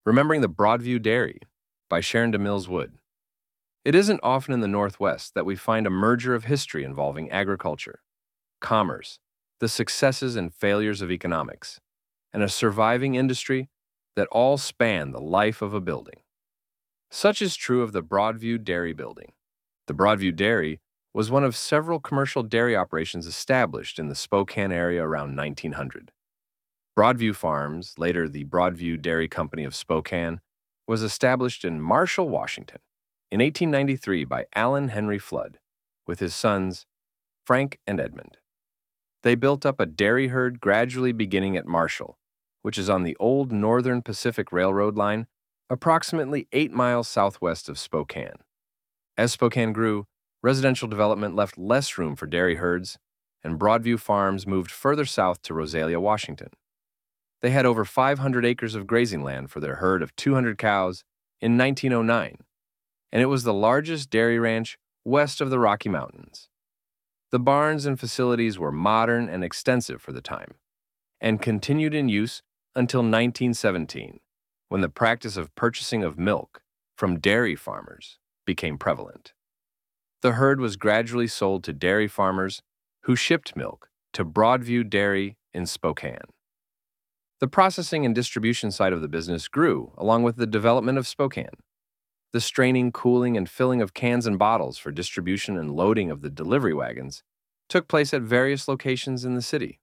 Remembering the Broadview Dairy by Sharon DeMills Wood. It isn't often in the Northwest that we find a merger of history involving agriculture, commerce, the successes and failures of economics, and a surviving industry that all span the life of a building. Such is true of the Broadview Dairy building. The Broadview Dairy was one of several commercial dairy operations established in the Spokane area around 1900. Broadview Farms, later the Broadview Dairy Company of Spokane, was established in Marshall, Washington, in 1893 by Allen Henry Flood, with his sons, Frank and Edmund. They built up a dairy herd gradually beginning at Marshall, which is on the old Northern Pacific Railroad line, approximately 8 miles southwest of Spokane. As Spokane grew, residential development left less room for dairy herds, and Broadview Farms moved further south to Rosalia, Washington. They had over 500 acres of grazing land for their herd of 200 cows in 1909, and it was the largest dairy ranch west of the Rocky Mountains. The barns and facilities were modern and extensive for the time, and continued in use until 1917, when the practice of purchasing of milk from dairy farmers became prevalent. The herd was gradually sold to dairy farmers who shipped milk to Broadview Dairy in Spokane. The processing and distribution side of the business grew along with the development of Spokane. The straining, cooling, and filling of cans and bottles for distribution and loading of the delivery wagons took place at various locations in the city.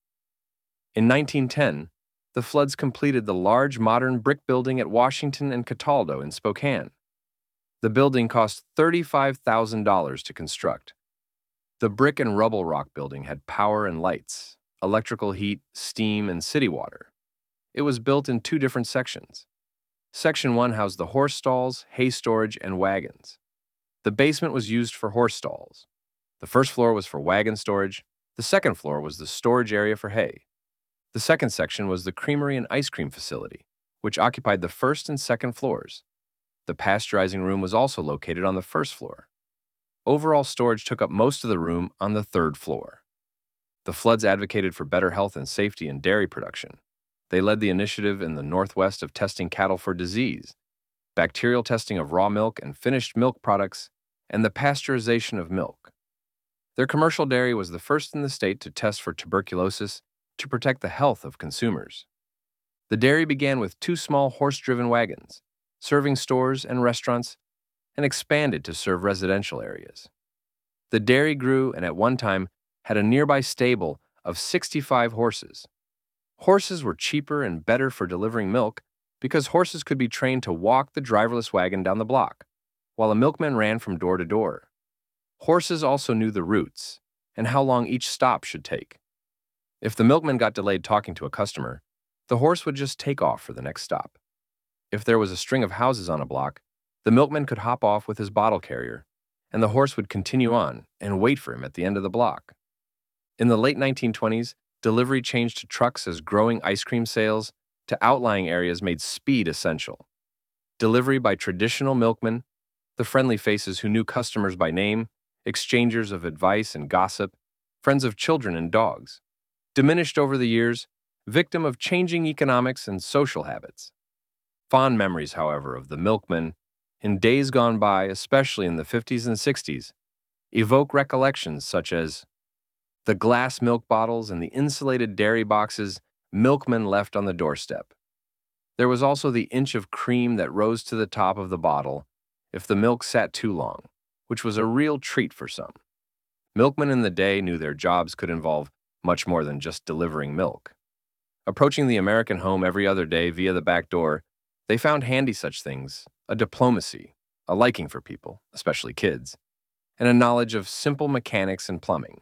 In 1910, the Floods completed the large modern brick building at Washington and Cataldo in Spokane. The building cost $35,000 to construct. The brick and rubble rock building had power and lights, electrical heat, steam, and city water. It was built in 2 different sections. Section 1 housed the horse stalls, hay storage, and wagons. The basement was used for horse stalls. The first floor was for wagon storage. The second floor was the storage area for hay. The second section was the creamery and ice cream facility, which occupied the first and second floors. The pasteurizing room was also located on the first floor. Overall storage took up most of the room on the third floor. The Floods advocated for better health and safety in dairy production. They led the initiative in the Northwest of testing cattle for disease, bacterial testing of raw milk and finished milk products, and the pasteurization of milk. Their commercial dairy was the first in the state to test for tuberculosis to protect the health of consumers. The dairy began with 2 small horse-driven wagons, serving stores and restaurants, and expanded to serve residential areas. The dairy grew and at one time had a nearby stable of 65 horses. Horses were cheaper and better for delivering milk because horses could be trained to walk the driverless wagon down the block, while a milkman ran from door to door. Horses also knew the routes and how long each stop should take. If the milkman got delayed talking to a customer, the horse would just take off for the next stop. If there was a string of houses on a block, the milkman could hop off with his bottle carrier, and the horse would continue on and wait for him at the end of the block. In the late 1920s, delivery changed to trucks as growing ice cream sales to outlying areas made speed essential. Delivery by traditional milkmen, the friendly faces who knew customers by name, exchangers of advice and gossip, friends of children and dogs, diminished over the years, victim of changing economics and social habits. Fond memories, however, of the milkmen, in days gone by, especially in the 50s and 60s, evoke recollections such as the glass milk bottles and the insulated dairy boxes milkmen left on the doorstep. There was also the inch of cream that rose to the top of the bottle if the milk sat too long, which was a real treat for some. Milkmen in the day knew their jobs could involve much more than just delivering milk. Approaching the American home every other day via the back door, they found handy such things, a diplomacy, a liking for people, especially kids, and a knowledge of simple mechanics and plumbing.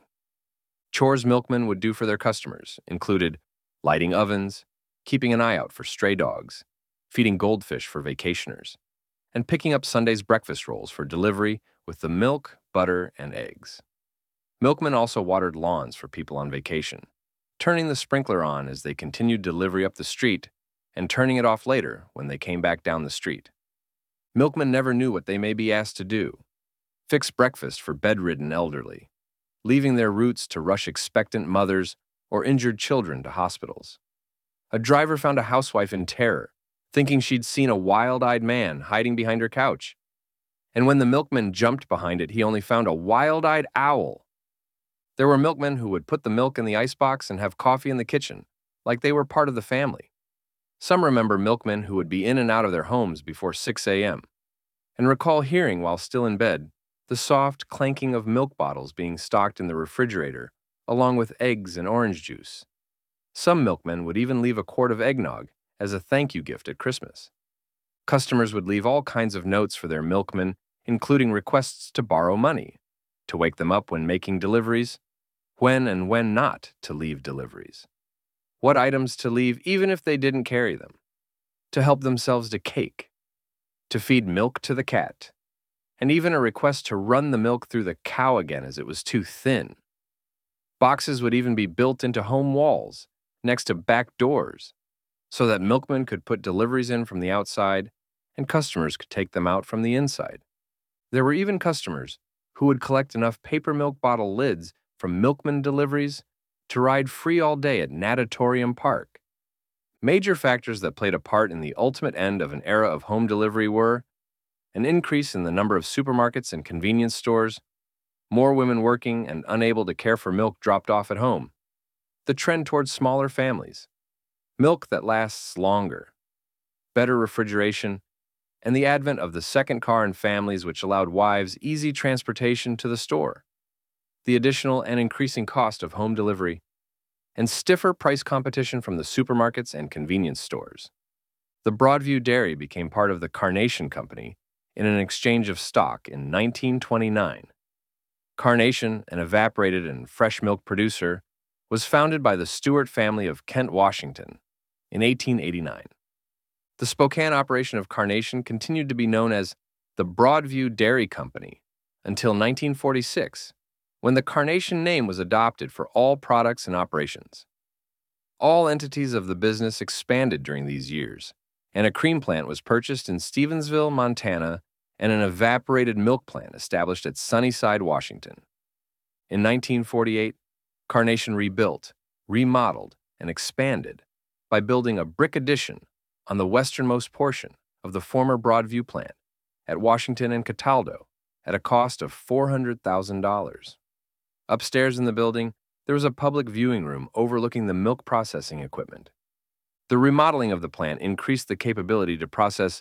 Chores milkmen would do for their customers included lighting ovens, keeping an eye out for stray dogs, feeding goldfish for vacationers, and picking up Sunday's breakfast rolls for delivery with the milk, butter, and eggs. Milkmen also watered lawns for people on vacation, turning the sprinkler on as they continued delivery up the street and turning it off later when they came back down the street. Milkmen never knew what they may be asked to do: fix breakfast for bedridden elderly, leaving their routes to rush expectant mothers or injured children to hospitals. A driver found a housewife in terror thinking she'd seen a wild-eyed man hiding behind her couch. And when the milkman jumped behind it, he only found a wild-eyed owl. There were milkmen who would put the milk in the icebox and have coffee in the kitchen, like they were part of the family. Some remember milkmen who would be in and out of their homes before 6 a.m. and recall hearing, while still in bed, the soft clanking of milk bottles being stocked in the refrigerator, along with eggs and orange juice. Some milkmen would even leave a quart of eggnog as a thank you gift at Christmas. Customers would leave all kinds of notes for their milkmen, including requests to borrow money, to wake them up when making deliveries, when and when not to leave deliveries, what items to leave even if they didn't carry them, to help themselves to cake, to feed milk to the cat, and even a request to run the milk through the cow again as it was too thin. Boxes would even be built into home walls, next to back doors, so that milkmen could put deliveries in from the outside and customers could take them out from the inside. There were even customers who would collect enough paper milk bottle lids from milkman deliveries to ride free all day at Natatorium Park. Major factors that played a part in the ultimate end of an era of home delivery were an increase in the number of supermarkets and convenience stores, more women working and unable to care for milk dropped off at home, the trend towards smaller families, milk that lasts longer, better refrigeration, and the advent of the second car in families, which allowed wives easy transportation to the store, the additional and increasing cost of home delivery, and stiffer price competition from the supermarkets and convenience stores. The Broadview Dairy became part of the Carnation Company in an exchange of stock in 1929. Carnation, an evaporated and fresh milk producer, was founded by the Stewart family of Kent, Washington, in 1889. The Spokane operation of Carnation continued to be known as the Broadview Dairy Company until 1946, when the Carnation name was adopted for all products and operations. All entities of the business expanded during these years, and a cream plant was purchased in Stevensville, Montana, and an evaporated milk plant established at Sunnyside, Washington. In 1948, Carnation rebuilt, remodeled, and expanded by building a brick addition on the westernmost portion of the former Broadview plant at Washington and Cataldo at a cost of $400,000. Upstairs in the building, there was a public viewing room overlooking the milk processing equipment. The remodeling of the plant increased the capability to process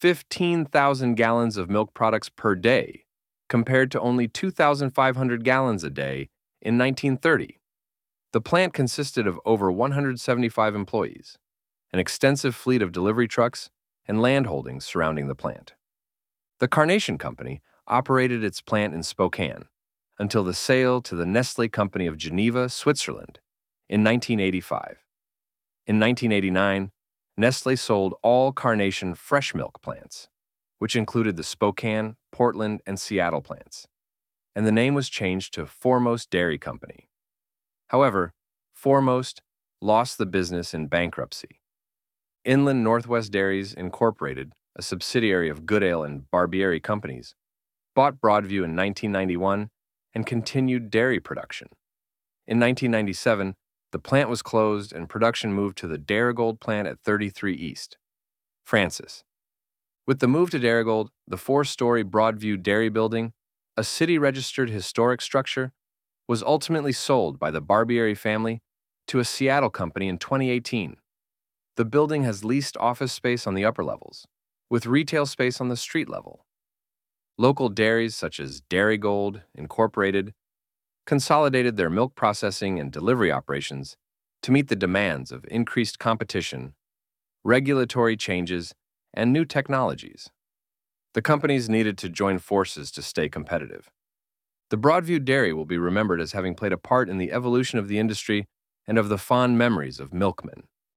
15,000 gallons of milk products per day, compared to only 2,500 gallons a day in 1930. The plant consisted of over 175 employees, an extensive fleet of delivery trucks, and land holdings surrounding the plant. The Carnation Company operated its plant in Spokane until the sale to the Nestlé Company of Geneva, Switzerland, in 1985. In 1989, Nestlé sold all Carnation fresh milk plants, which included the Spokane, Portland, and Seattle plants, and the name was changed to Foremost Dairy Company. However, Foremost lost the business in bankruptcy. Inland Northwest Dairies Incorporated, a subsidiary of Goodale and Barbieri Companies, bought Broadview in 1991 and continued dairy production. In 1997, the plant was closed and production moved to the Darigold plant at 33 East. Francis. With the move to Darigold, the 4-story Broadview Dairy Building, a city-registered historic structure, was ultimately sold by the Barbieri family to a Seattle company in 2018. The building has leased office space on the upper levels, with retail space on the street level. Local dairies such as Darigold Incorporated consolidated their milk processing and delivery operations to meet the demands of increased competition, regulatory changes, and new technologies. The companies needed to join forces to stay competitive. The Broadview Dairy will be remembered as having played a part in the evolution of the industry and of the fond memories of milkmen.